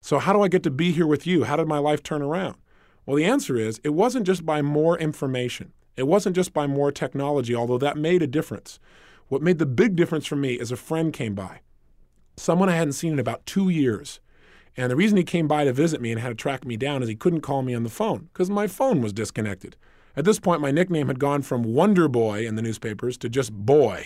So how do I get to be here with you? How did my life turn around? Well, the answer is it wasn't just by more information. It wasn't just by more technology, although that made a difference. What made the big difference for me is a friend came by, someone I hadn't seen in about 2 years. And the reason he came by to visit me and had to track me down is he couldn't call me on the phone because my phone was disconnected. At this point, my nickname had gone from Wonder Boy in the newspapers to just Boy.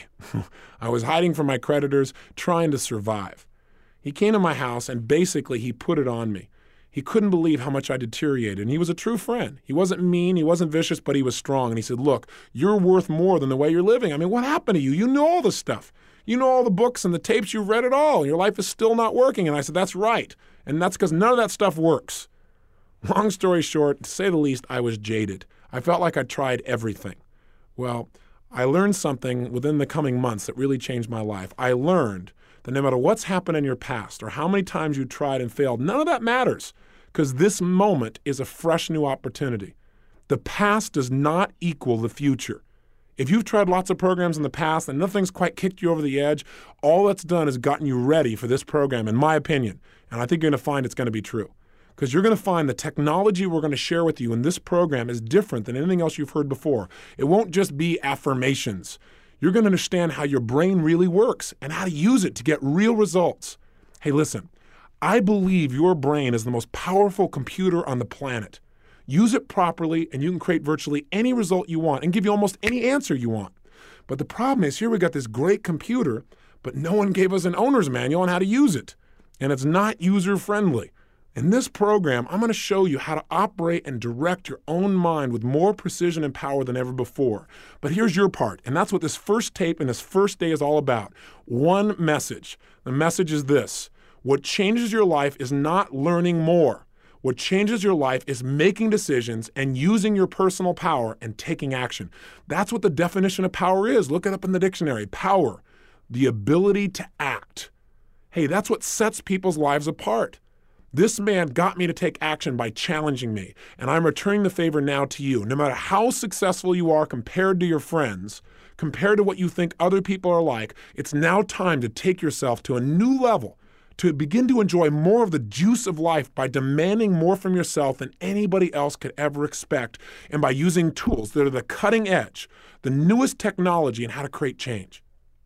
I was hiding from my creditors, trying to survive. He came to my house and basically he put it on me. He couldn't believe how much I deteriorated, and he was a true friend. He wasn't mean, he wasn't vicious, but he was strong. And he said, look, you're worth more than the way you're living. I mean, what happened to you? You know all this stuff. You know all the books and the tapes, you've read it all, and your life is still not working. And I said, that's right. And that's because none of that stuff works. Long story short, to say the least, I was jaded. I felt like I'd tried everything. Well, I learned something within the coming months that really changed my life. I learned that no matter what's happened in your past or how many times you tried and failed, none of that matters because this moment is a fresh new opportunity. The past does not equal the future. If you've tried lots of programs in the past and nothing's quite kicked you over the edge, all that's done is gotten you ready for this program, in my opinion. And I think you're going to find it's going to be true. Because you're going to find the technology we're going to share with you in this program is different than anything else you've heard before. It won't just be affirmations. You're going to understand how your brain really works and how to use it to get real results. Hey, listen, I believe your brain is the most powerful computer on the planet. Use it properly and you can create virtually any result you want and give you almost any answer you want. But the problem is here we got this great computer, but no one gave us an owner's manual on how to use it. And it's not user-friendly. In this program, I'm going to show you how to operate and direct your own mind with more precision and power than ever before. But here's your part, and that's what this first tape and this first day is all about. One message. The message is this. What changes your life is not learning more. What changes your life is making decisions and using your personal power and taking action. That's what the definition of power is. Look it up in the dictionary. Power, the ability to act. Hey, that's what sets people's lives apart. This man got me to take action by challenging me, and I'm returning the favor now to you. No matter how successful you are compared to your friends, compared to what you think other people are like, it's now time to take yourself to a new level, to begin to enjoy more of the juice of life by demanding more from yourself than anybody else could ever expect, and by using tools that are the cutting edge, the newest technology in how to create change.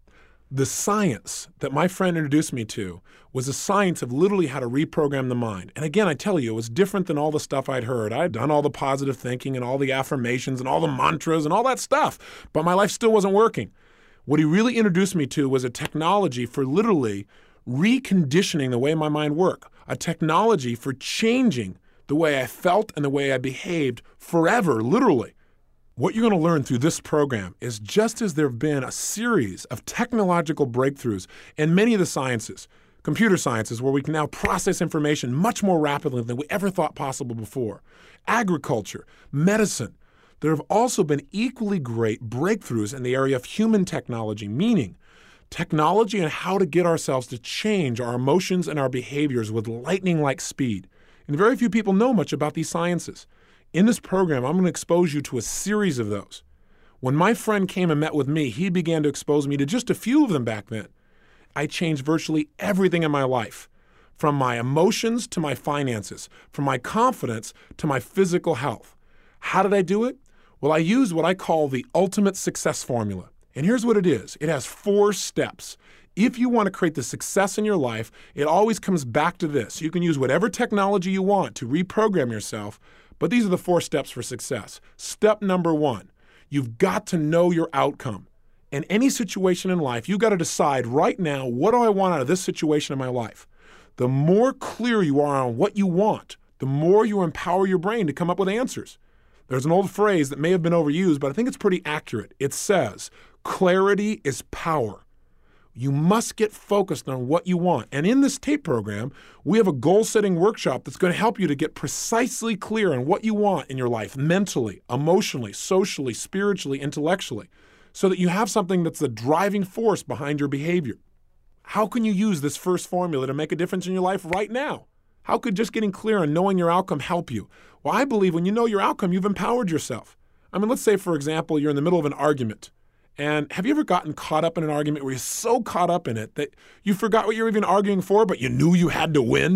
The science that my friend introduced me to was the science of literally how to reprogram the mind. And again, I tell you, it was different than all the stuff I'd heard. I had done all the positive thinking and all the affirmations and all the mantras and all that stuff, but my life still wasn't working. What he really introduced me to was a technology for literally reconditioning the way my mind worked, a technology for changing the way I felt and the way I behaved forever, literally. What you're going to learn through this program is just as there have been a series of technological breakthroughs in many of the sciences, computer sciences, where we can now process information much more rapidly than we ever thought possible before, agriculture, medicine, there have also been equally great breakthroughs in the area of human technology, meaning technology and how to get ourselves to change our emotions and our behaviors with lightning-like speed. And very few people know much about these sciences. In this program, I'm going to expose you to a series of those. When my friend came and met with me, he began to expose me to just a few of them back then. I changed virtually everything in my life, from my emotions to my finances, from my confidence to my physical health. How did I do it? Well, I used what I call the ultimate success formula. And here's what it is. It has 4 steps. If you want to create the success in your life, it always comes back to this. You can use whatever technology you want to reprogram yourself, but these are the 4 steps for success. Step number 1, you've got to know your outcome. In any situation in life, you've got to decide right now, what do I want out of this situation in my life? The more clear you are on what you want, the more you empower your brain to come up with answers. There's an old phrase that may have been overused, but I think it's pretty accurate. It says, clarity is power. You must get focused on what you want. And in this tape program, we have a goal-setting workshop that's going to help you to get precisely clear on what you want in your life, mentally, emotionally, socially, spiritually, intellectually, so that you have something that's the driving force behind your behavior. How can you use this first formula to make a difference in your life right now? How could just getting clear on knowing your outcome help you? Well, I believe when you know your outcome, you've empowered yourself. I mean, let's say, for example, you're in the middle of an argument. And have you ever gotten caught up in an argument where you're so caught up in it that you forgot what you were even arguing for, but you knew you had to win?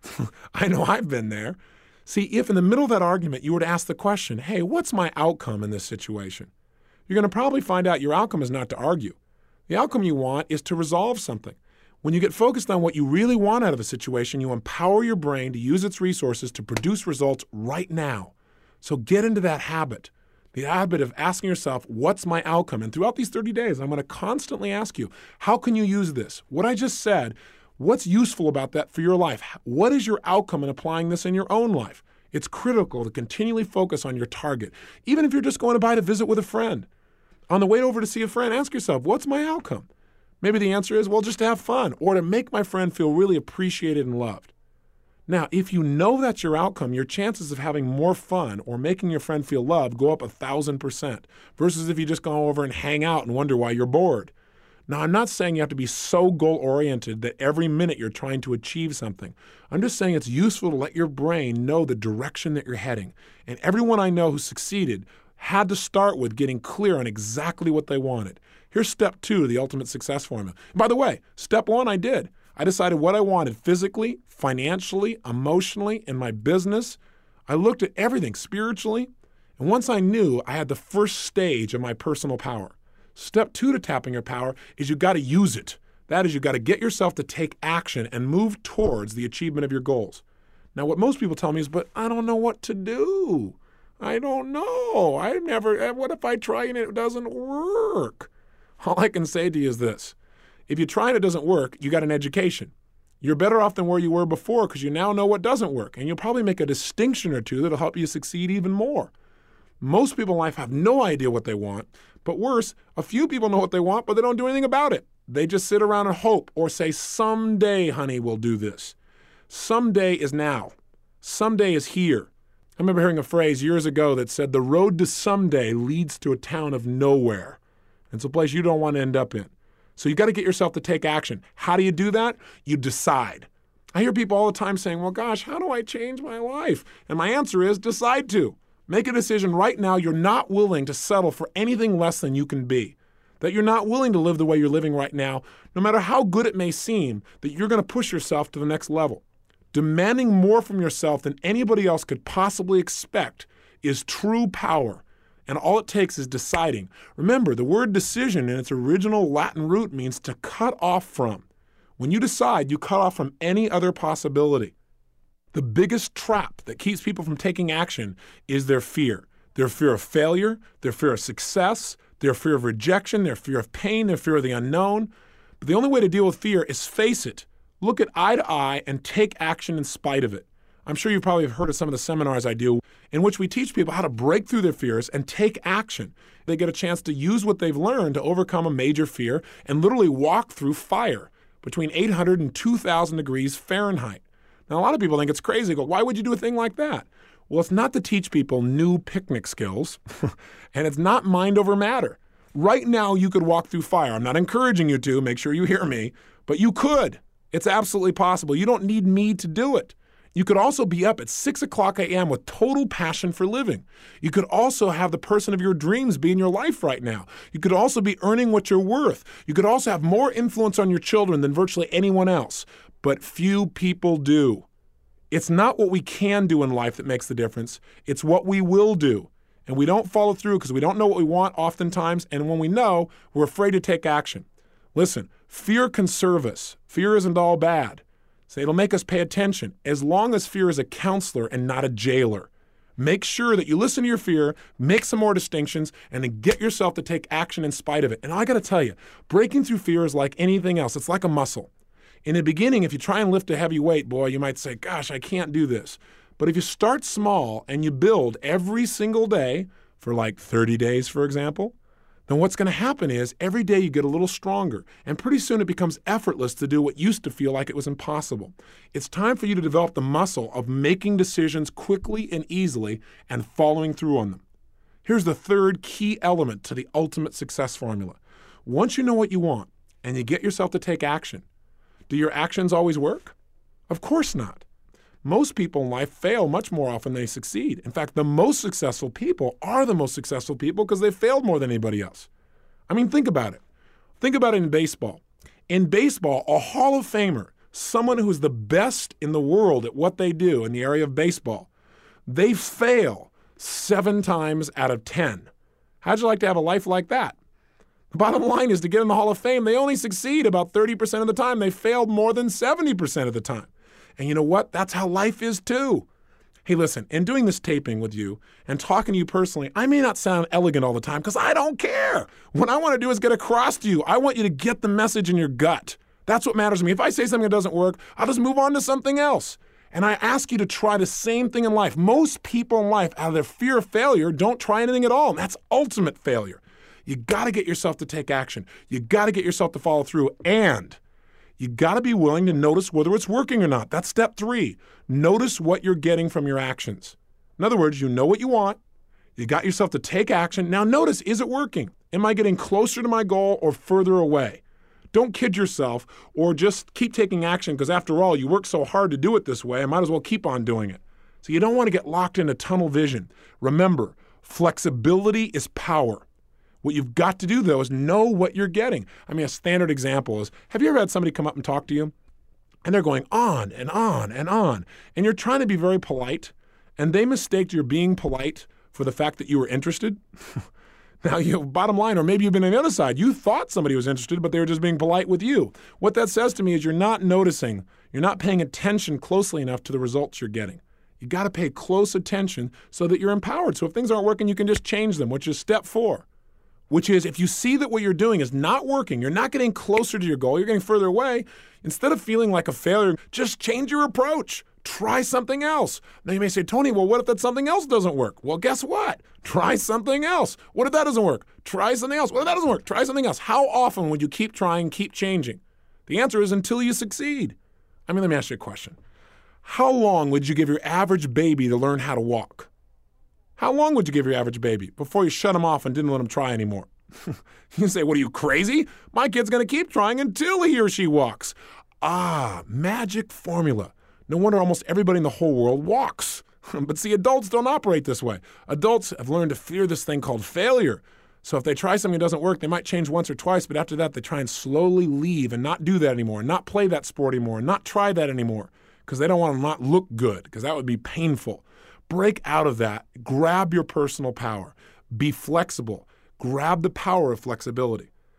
I know I've been there. See, if in the middle of that argument you were to ask the question, hey, what's my outcome in this situation? You're going to probably find out your outcome is not to argue. The outcome you want is to resolve something. When you get focused on what you really want out of a situation, you empower your brain to use its resources to produce results right now. So get into that habit, the habit of asking yourself, what's my outcome? And throughout these 30 days, I'm going to constantly ask you, how can you use this? What I just said, what's useful about that for your life? What is your outcome in applying this in your own life? It's critical to continually focus on your target, even if you're just going to visit with a friend. On the way over to see a friend, ask yourself, what's my outcome? Maybe the answer is, well, just to have fun or to make my friend feel really appreciated and loved. Now, if you know that's your outcome, your chances of having more fun or making your friend feel loved go up 1,000% versus if you just go over and hang out and wonder why you're bored. Now, I'm not saying you have to be so goal-oriented that every minute you're trying to achieve something. I'm just saying it's useful to let your brain know the direction that you're heading. And everyone I know who succeeded had to start with getting clear on exactly what they wanted. Here's step 2 of the ultimate success formula. And by the way, step 1 I did. I decided what I wanted physically, financially, emotionally, in my business. I looked at everything spiritually. And once I knew, I had the first stage of my personal power. Step 2 to tapping your power is you got to use it. That is, you got to get yourself to take action and move towards the achievement of your goals. Now, what most people tell me is, but I don't know what to do. I don't know. What if I try and it doesn't work? All I can say to you is this. If you try and it doesn't work, you got an education. You're better off than where you were before because you now know what doesn't work. And you'll probably make a distinction or two that'll help you succeed even more. Most people in life have no idea what they want. But worse, a few people know what they want, but they don't do anything about it. They just sit around and hope or say, someday, honey, we'll do this. Someday is now. Someday is here. I remember hearing a phrase years ago that said, the road to someday leads to a town of nowhere. It's a place you don't want to end up in. So you got to get yourself to take action. How do you do that? You decide. I hear people all the time saying, well, gosh, how do I change my life? And my answer is decide to. Make a decision right now you're not willing to settle for anything less than you can be. That you're not willing to live the way you're living right now, no matter how good it may seem, that you're going to push yourself to the next level. Demanding more from yourself than anybody else could possibly expect is true power. And all it takes is deciding. Remember, the word decision in its original Latin root means to cut off from. When you decide, you cut off from any other possibility. The biggest trap that keeps people from taking action is their fear. Their fear of failure, their fear of success, their fear of rejection, their fear of pain, their fear of the unknown. But the only way to deal with fear is face it. Look it eye to eye and take action in spite of it. I'm sure you've probably heard of some of the seminars I do in which we teach people how to break through their fears and take action. They get a chance to use what they've learned to overcome a major fear and literally walk through fire between 800 and 2,000 degrees Fahrenheit. Now, a lot of people think it's crazy. They go, why would you do a thing like that? Well, it's not to teach people new picnic skills, and it's not mind over matter. Right now, you could walk through fire. I'm not encouraging you to. Make sure you hear me. But you could. It's absolutely possible. You don't need me to do it. You could also be up at 6 o'clock a.m. with total passion for living. You could also have the person of your dreams be in your life right now. You could also be earning what you're worth. You could also have more influence on your children than virtually anyone else. But few people do. It's not what we can do in life that makes the difference. It's what we will do. And we don't follow through because we don't know what we want oftentimes. And when we know, we're afraid to take action. Listen, fear can serve us. Fear isn't all bad. So it'll make us pay attention as long as fear is a counselor and not a jailer. Make sure that you listen to your fear, make some more distinctions, and then get yourself to take action in spite of it. And I got to tell you, breaking through fear is like anything else. It's like a muscle. In the beginning, if you try and lift a heavy weight, boy, you might say, gosh, I can't do this. But if you start small and you build every single day for like 30 days, for example, then what's going to happen is every day you get a little stronger, and pretty soon it becomes effortless to do what used to feel like it was impossible. It's time for you to develop the muscle of making decisions quickly and easily and following through on them. Here's the third key element to the ultimate success formula. Once you know what you want and you get yourself to take action, do your actions always work? Of course not. Most people in life fail much more often than they succeed. In fact, the most successful people are the most successful people because they failed more than anybody else. I mean, think about it. Think about it in baseball. In baseball, a Hall of Famer, someone who's the best in the world at what they do in the area of baseball, they fail 7 times out of 10. How'd you like to have a life like that? The bottom line is to get in the Hall of Fame, they only succeed about 30% of the time. They failed more than 70% of the time. And you know what? That's how life is too. Hey, listen, in doing this taping with you and talking to you personally, I may not sound elegant all the time because I don't care. What I want to do is get across to you. I want you to get the message in your gut. That's what matters to me. If I say something that doesn't work, I'll just move on to something else. And I ask you to try the same thing in life. Most people in life, out of their fear of failure, don't try anything at all. And that's ultimate failure. You got to get yourself to take action. You got to get yourself to follow through. And you got to be willing to notice whether it's working or not. That's step 3. Notice what you're getting from your actions. In other words, you know what you want. You got yourself to take action. Now notice, is it working? Am I getting closer to my goal or further away? Don't kid yourself or just keep taking action because after all, you work so hard to do it this way, I might as well keep on doing it. So you don't want to get locked into tunnel vision. Remember, flexibility is power. What you've got to do, though, is know what you're getting. I mean, a standard example is, have you ever had somebody come up and talk to you? And they're going on and on and on. And you're trying to be very polite, and they mistake your being polite for the fact that you were interested. Now, bottom line, or maybe you've been on the other side. You thought somebody was interested, but they were just being polite with you. What that says to me is you're not noticing, you're not paying attention closely enough to the results you're getting. You got to pay close attention so that you're empowered. So if things aren't working, you can just change them, which is step 4. Which is if you see that what you're doing is not working, you're not getting closer to your goal, you're getting further away, instead of feeling like a failure, just change your approach. Try something else. Now you may say, Tony, well, what if that something else doesn't work? Well, guess what? Try something else. What if that doesn't work? Try something else. What if that doesn't work? Try something else. How often would you keep trying, keep changing? The answer is until you succeed. I mean, let me ask you a question. How long would you give your average baby to learn how to walk? How long would you give your average baby before you shut him off and didn't let him try anymore? You say, what are you, crazy? My kid's going to keep trying until he or she walks. Ah, magic formula. No wonder almost everybody in the whole world walks. But see, adults don't operate this way. Adults have learned to fear this thing called failure. So if they try something that doesn't work, they might change once or twice, but after that, they try and slowly leave and not do that anymore, not play that sport anymore, not try that anymore, because they don't want to not look good, because that would be painful. Break out of that. Grab your personal power. Be flexible. Grab the power of flexibility.